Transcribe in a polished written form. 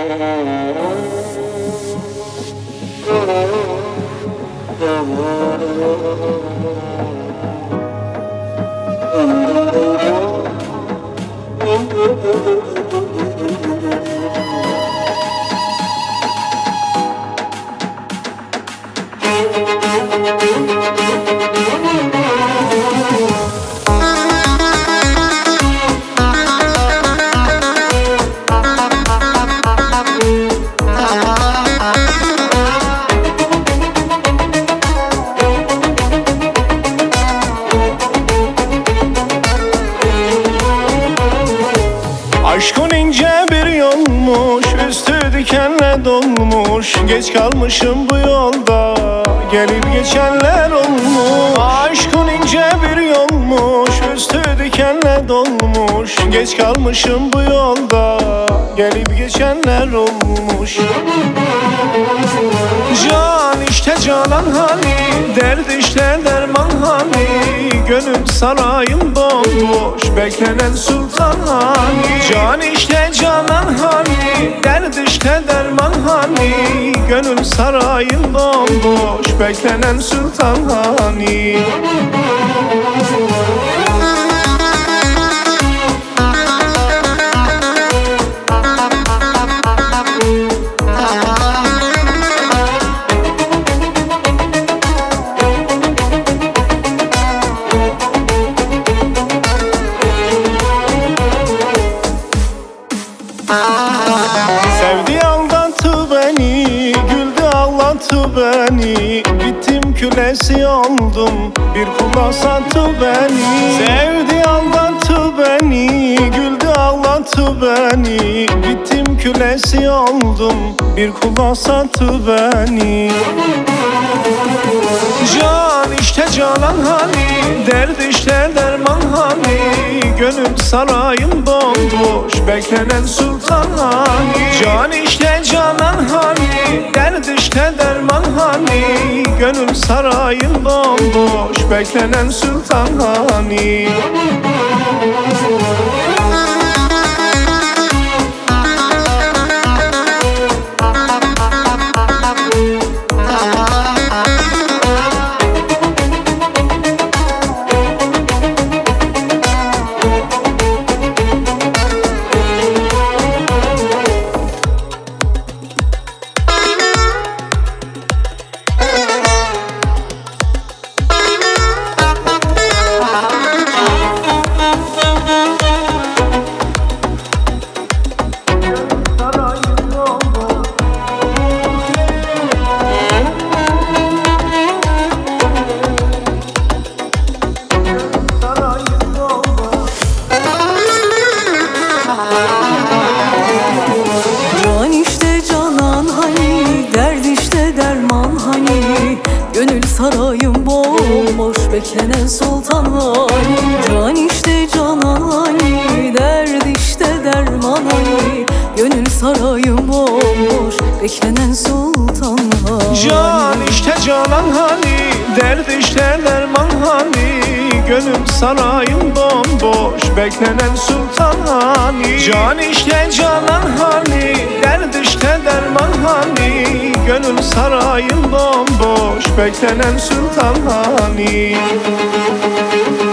Aşkın ince bir yolmuş, üstü dikenle dolmuş. Geç kalmışım bu yolda, gelip geçenler olmuş. Aşkın ince bir yolmuş, üstü dikenle dolmuş. Geç kalmışım bu yolda, gelip geçenler olmuş. Can işte canan hani, dert işte derman hani. Gönül sarayım bomboş, beklenen sultan hani. Can işte canan hani, dert işte derman hani. Gönül sarayım bomboş, beklenen sultan hani. Sevdi aldattı beni, güldü ağlattı beni. Gittim kölesi oldum, bir kula sattı beni. Sevdi aldattı beni, güldü ağlattı beni. Gittim kölesi oldum, bir kula sattı beni. Can işte canan hani, dert işte derman hani. Gönül sarayım bomboş, beklenen sultan hani. Can işte canan hani, dert işte derman hani. Gönül sarayım bomboş, beklenen sultan hani. Gönül sarayım bomboş, beklenen sultan hani. Can işte canan hani, derd işte derman hani. Gönül sarayım bomboş, beklenen sultan hani. Can işte canan hani, dert işte derman hani. Gönül sarayım bomboş, beklenen sultan hani. Can işte canan hani, dert işte derman hani. Gönül sarayım bomboş, beklenen sultan hani.